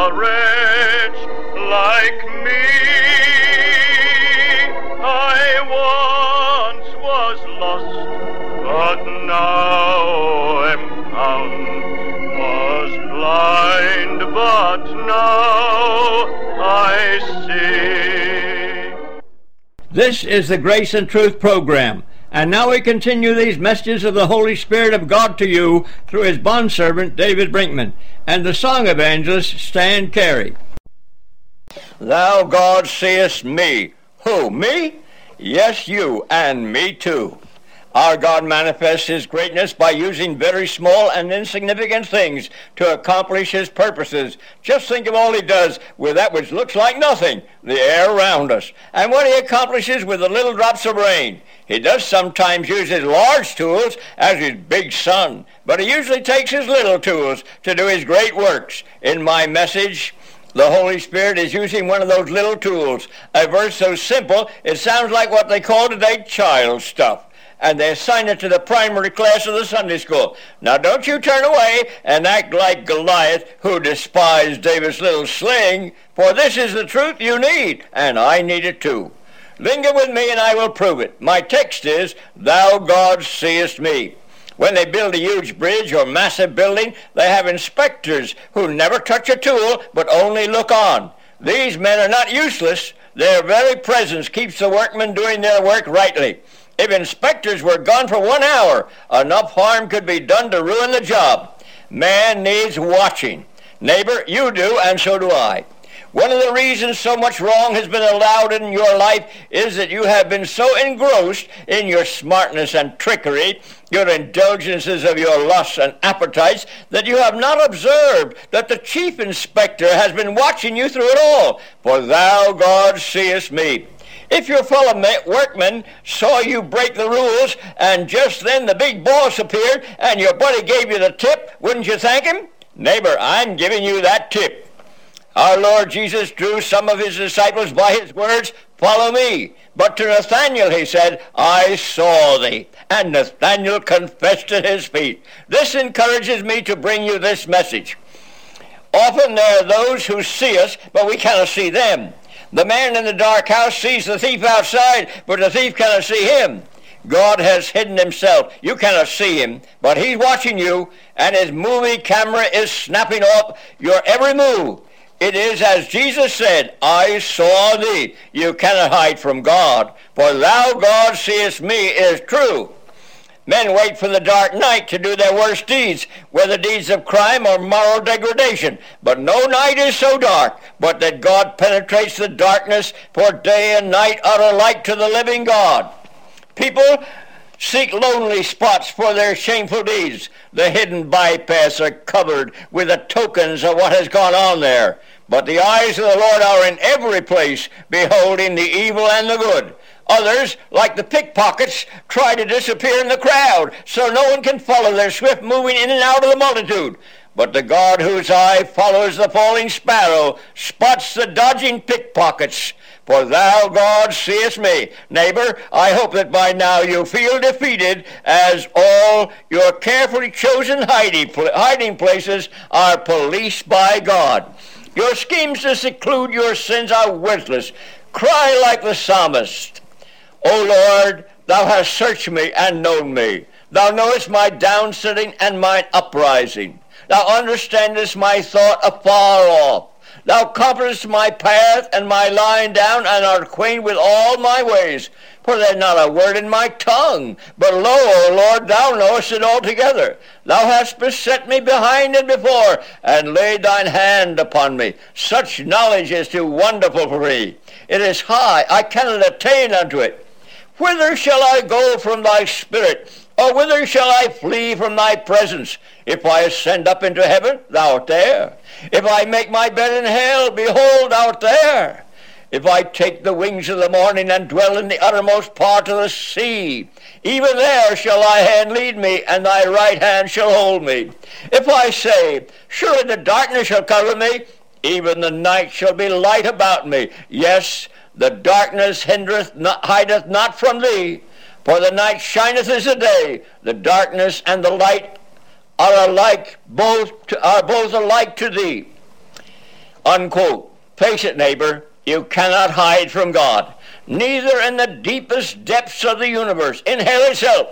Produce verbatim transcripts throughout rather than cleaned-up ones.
a wretch like me. I once was lost, but now am found. Was blind, but now I see. This is the Grace and Truth program. And now we continue these messages of the Holy Spirit of God to you through his bondservant David Brinkman and the song evangelist Stan Carey. Thou, God, seest me. Who, me? Yes, you, and me too. Our God manifests his greatness by using very small and insignificant things to accomplish his purposes. Just think of all he does with that which looks like nothing, the air around us, and what he accomplishes with the little drops of rain. He does sometimes use his large tools as his big sun, but he usually takes his little tools to do his great works. In my message, the Holy Spirit is using one of those little tools, a verse so simple it sounds like what they call today child stuff. And they assign it to the primary class of the Sunday school. Now don't you turn away and act like Goliath, who despised David's little sling, for this is the truth you need, and I need it too. Linger with me and I will prove it. My text is, Thou, God, seest me. When they build a huge bridge or massive building, they have inspectors who never touch a tool but only look on. These men are not useless. Their very presence keeps the workmen doing their work rightly. If inspectors were gone for one hour, enough harm could be done to ruin the job. Man needs watching. Neighbor, you do, and so do I. One of the reasons so much wrong has been allowed in your life is that you have been so engrossed in your smartness and trickery, your indulgences of your lusts and appetites, that you have not observed that the chief inspector has been watching you through it all. For thou, God, seest me. If your fellow workmen saw you break the rules and just then the big boss appeared and your buddy gave you the tip, wouldn't you thank him? Neighbor, I'm giving you that tip. Our Lord Jesus drew some of his disciples by his words, follow me. But to Nathanael he said, I saw thee. And Nathanael confessed at his feet. This encourages me to bring you this message. Often there are those who see us, but we cannot see them. The man in the dark house sees the thief outside, but the thief cannot see him. God has hidden himself. You cannot see him, but he's watching you, and his movie camera is snapping up your every move. It is as Jesus said, I saw thee. You cannot hide from God, for thou, God, seest me is true. Men wait for the dark night to do their worst deeds, whether deeds of crime or moral degradation. But no night is so dark, but that God penetrates the darkness, for day and night are alike to the living God. People seek lonely spots for their shameful deeds. The hidden bypaths are covered with the tokens of what has gone on there. But the eyes of the Lord are in every place, beholding the evil and the good. Others, like the pickpockets, try to disappear in the crowd, so no one can follow their swift moving in and out of the multitude. But the God whose eye follows the falling sparrow spots the dodging pickpockets. For thou, God, seest me. Neighbor, I hope that by now you feel defeated, as all your carefully chosen hiding places are policed by God. Your schemes to seclude your sins are worthless. Cry like the psalmist. O Lord, thou hast searched me and known me. Thou knowest my downsitting and mine uprising. Thou understandest my thought afar off. Thou comfortest my path and my lying down, and art acquainted with all my ways. For there is not a word in my tongue. But lo, O Lord, thou knowest it altogether. Thou hast beset me behind and before, and laid thine hand upon me. Such knowledge is too wonderful for me. It is high, I cannot attain unto it. Whither shall I go from thy spirit? Or whither shall I flee from thy presence? If I ascend up into heaven, thou art there. If I make my bed in hell, behold, thou art there. If I take the wings of the morning and dwell in the uttermost part of the sea, even there shall thy hand lead me, and thy right hand shall hold me. If I say, surely the darkness shall cover me, even the night shall be light about me. Yes, the darkness hindereth not, hideth not from thee. For the night shineth as the day, the darkness and the light are alike, both to, are both alike to thee. unquote. Face it, neighbor, you cannot hide from God, neither in the deepest depths of the universe, in hell itself,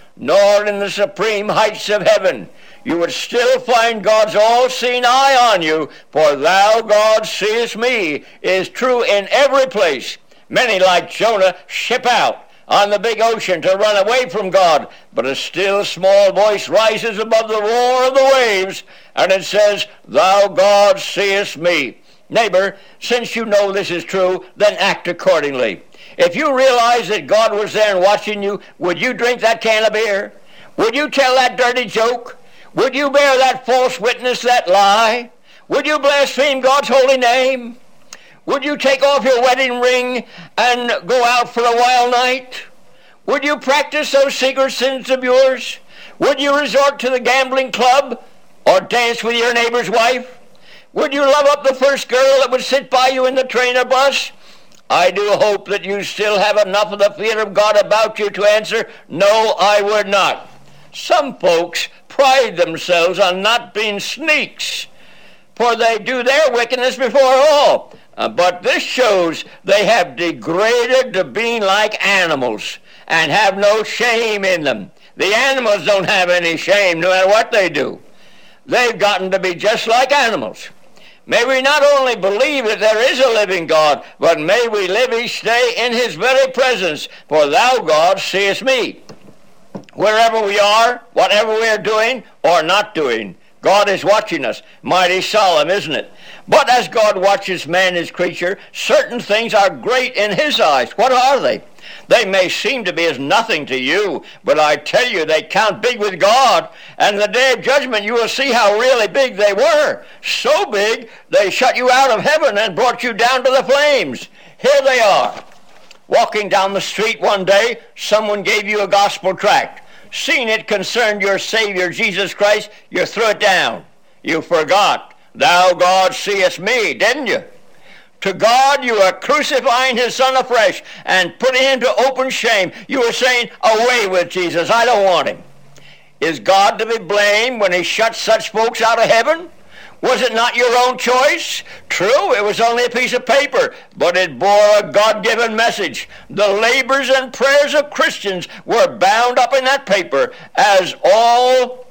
nor in the supreme heights of heaven. You would still find God's all-seeing eye on you, for thou, God, seest me, is true in every place. Many, like Jonah, ship out on the big ocean to run away from God, but a still small voice rises above the roar of the waves, and it says, thou, God, seest me. Neighbor, since you know this is true, then act accordingly. If you realize that God was there and watching you, would you drink that can of beer? Would you tell that dirty joke? Would you bear that false witness, that lie? Would you blaspheme God's holy name? Would you take off your wedding ring and go out for a wild night? Would you practice those secret sins of yours? Would you resort to the gambling club or dance with your neighbor's wife? Would you love up the first girl that would sit by you in the train or bus? I do hope that you still have enough of the fear of God about you to answer, no, I would not. Some folks pride themselves on not being sneaks, for they do their wickedness before all. Uh, but this shows they have degraded to being like animals and have no shame in them. The animals don't have any shame no matter what they do. They've gotten to be just like animals. May we not only believe that there is a living God, but may we live each day in his very presence. For thou, God, seest me. Wherever we are, whatever we are doing or not doing, God is watching us. Mighty solemn, isn't it? But as God watches man, his creature, certain things are great in his eyes. What are they? They may seem to be as nothing to you, but I tell you, they count big with God. And in the day of judgment, you will see how really big they were. So big, they shut you out of heaven and brought you down to the flames. Here they are. Walking down the street one day, someone gave you a gospel tract. Seeing it concerned your Savior, Jesus Christ, you threw it down. You forgot. Thou, God, seest me, didn't you? To God, you are crucifying his son afresh and putting him to open shame. You are saying, away with Jesus, I don't want him. Is God to be blamed when he shuts such folks out of heaven? Was it not your own choice? True, it was only a piece of paper, but it bore a God-given message. The labors and prayers of Christians were bound up in that paper, as all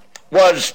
was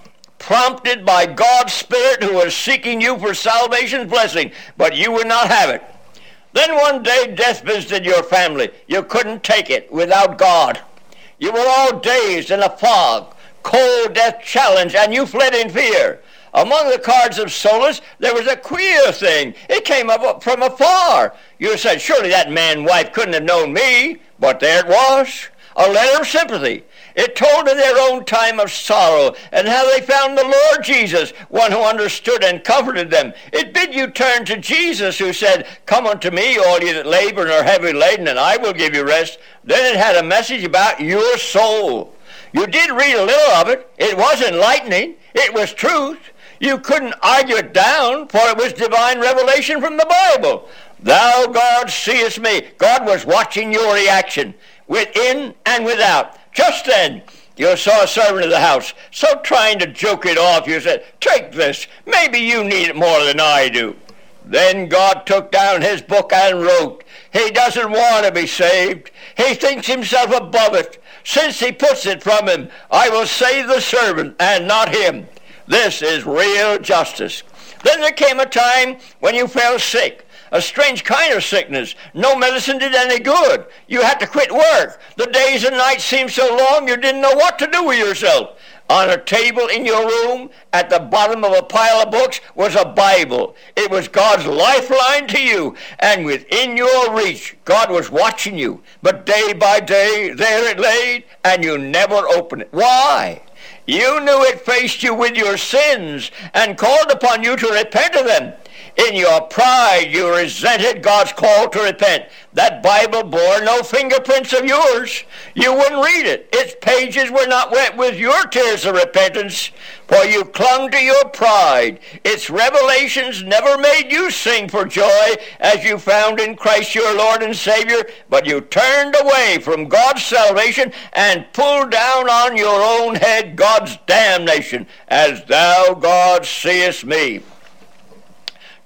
prompted by God's Spirit, who was seeking you for salvation's blessing, but you would not have it. Then one day death visited your family. You couldn't take it without God. You were all dazed in a fog. Cold death challenged, and you fled in fear. Among the cards of solace, there was a queer thing. It came up from afar. You said, surely that man-wife couldn't have known me. But there it was, a letter of sympathy. It told of their own time of sorrow and how they found the Lord Jesus, one who understood and comforted them. It bid you turn to Jesus, who said, come unto me, all ye that labor and are heavy laden, and I will give you rest. Then it had a message about your soul. You did read a little of it. It was enlightening. It was truth. You couldn't argue it down, for it was divine revelation from the Bible. Thou, God, seest me. God was watching your reaction, within and without. Just then, you saw a servant of the house, so trying to joke it off, you said, take this. Maybe you need it more than I do. Then God took down his book and wrote, he doesn't want to be saved. He thinks himself above it. Since he puts it from him, I will save the servant and not him. This is real justice. Then there came a time when you fell sick, a strange kind of sickness. No medicine did any good. You had to quit work. The days and nights seemed so long you didn't know what to do with yourself. On a table in your room, at the bottom of a pile of books, was a Bible. It was God's lifeline to you, and within your reach, God was watching you. But day by day, there it lay, and you never opened it. Why? You knew it faced you with your sins and called upon you to repent of them. In your pride, you resented God's call to repent. That Bible bore no fingerprints of yours. You wouldn't read it. Its pages were not wet with your tears of repentance, for you clung to your pride. Its revelations never made you sing for joy as you found in Christ your Lord and Savior, but you turned away from God's salvation and pulled down on your own head God's damnation, as thou, God, seest me.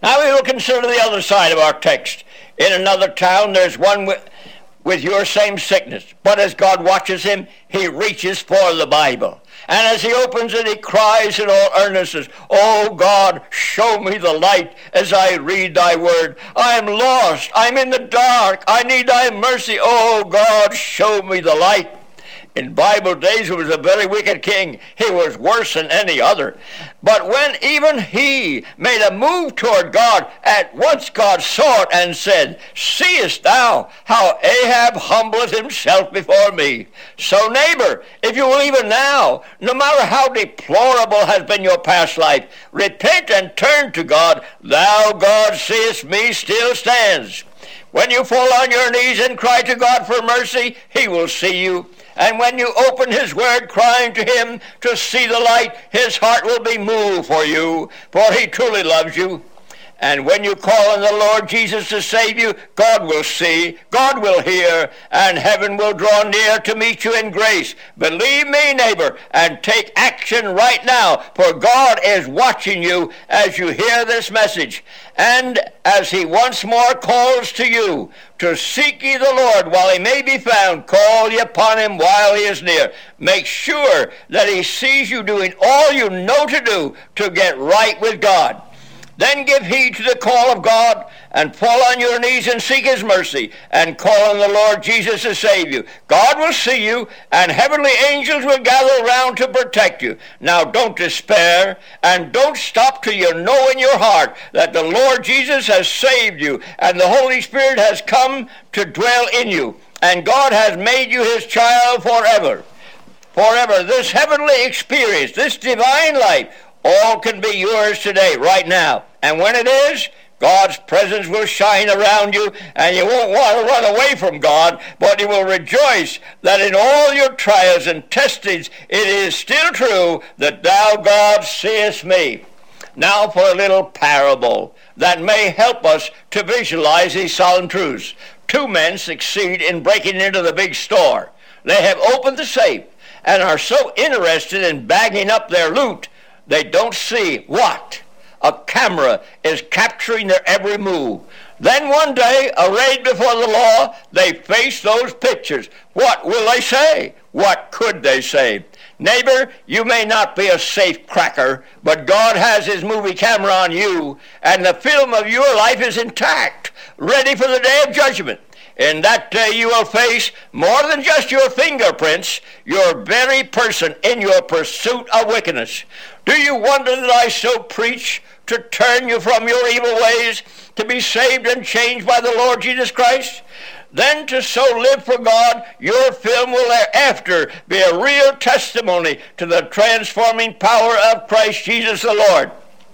Now we will consider the other side of our text. In another town, there's one with, with your same sickness. But as God watches him, he reaches for the Bible. And as he opens it, he cries in all earnestness, "O God, show me the light as I read thy word. I am lost. I'm in the dark. I need thy mercy. O God, show me the light." In Bible days, he was a very wicked king. He was worse than any other. But when even he made a move toward God, at once God saw it and said, "Seest thou how Ahab humbleth himself before me?" So neighbor, if you will even now, no matter how deplorable has been your past life, repent and turn to God. "Thou, God, seest me," still stands. When you fall on your knees and cry to God for mercy, he will see you. And when you open his word, crying to him to see the light, his heart will be moved for you, for he truly loves you. And when you call on the Lord Jesus to save you, God will see, God will hear, and heaven will draw near to meet you in grace. Believe me, neighbor, and take action right now, for God is watching you as you hear this message. And as he once more calls to you to seek ye the Lord while he may be found, call ye upon him while he is near. Make sure that he sees you doing all you know to do to get right with God. Then give heed to the call of God and fall on your knees and seek his mercy and call on the Lord Jesus to save you. God will see you and heavenly angels will gather around to protect you. Now don't despair and don't stop till you know in your heart that the Lord Jesus has saved you and the Holy Spirit has come to dwell in you and God has made you his child forever. Forever. This heavenly experience, this divine life, all can be yours today, right now. And when it is, God's presence will shine around you, and you won't want to run away from God, but you will rejoice that in all your trials and testings, it is still true that thou, God, seest me. Now for a little parable that may help us to visualize these solemn truths. Two men succeed in breaking into the big store. They have opened the safe and are so interested in bagging up their loot they don't see what? A camera is capturing their every move. Then one day, arrayed before the law, they face those pictures. What will they say? What could they say? Neighbor, you may not be a safe cracker, but God has his movie camera on you, and the film of your life is intact, ready for the day of judgment. In that day you will face more than just your fingerprints, your very person in your pursuit of wickedness. Do you wonder that I so preach to turn you from your evil ways, to be saved and changed by the Lord Jesus Christ? Then to so live for God, your film will thereafter be a real testimony to the transforming power of Christ Jesus the Lord.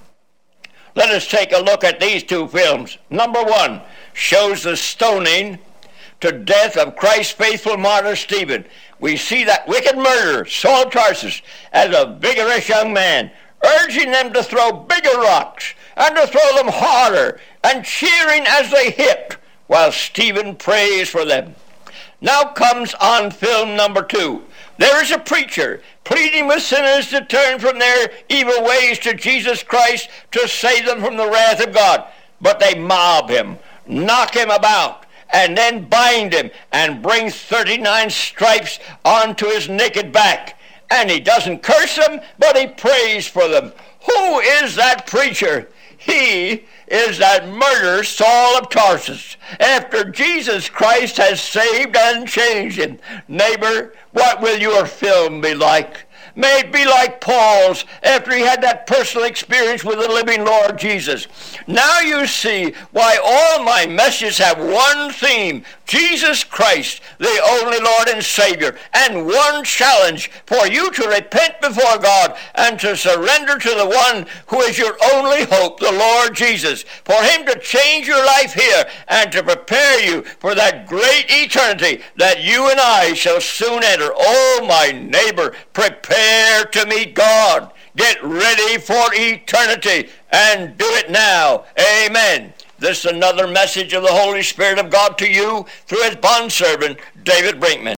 Let us take a look at these two films. Number one shows the stoning to death of Christ's faithful martyr Stephen. We see that wicked murderer, Saul of Tarsus, as a vigorous young man, urging them to throw bigger rocks and to throw them harder, and cheering as they hit, while Stephen prays for them. Now comes on film number two. There is a preacher pleading with sinners to turn from their evil ways to Jesus Christ to save them from the wrath of God. But they mob him, knock him about, and then bind him and bring thirty-nine stripes onto his naked back. And he doesn't curse them, but he prays for them. Who is that preacher? He is that murderer Saul of Tarsus, after Jesus Christ has saved and changed him. Neighbor, what will your film be like? May it be like Paul's after he had that personal experience with the living Lord Jesus. Now you see why all my messages have one theme: Jesus Christ, the only Lord and Savior, and one challenge for you to repent before God and to surrender to the one who is your only hope, the Lord Jesus, for him to change your life here and to prepare you for that great eternity that you and I shall soon enter. Oh, my neighbor, prepare to meet God. Get ready for eternity and do it now. Amen. This is another message of the Holy Spirit of God to you through his bondservant, David Brinkman.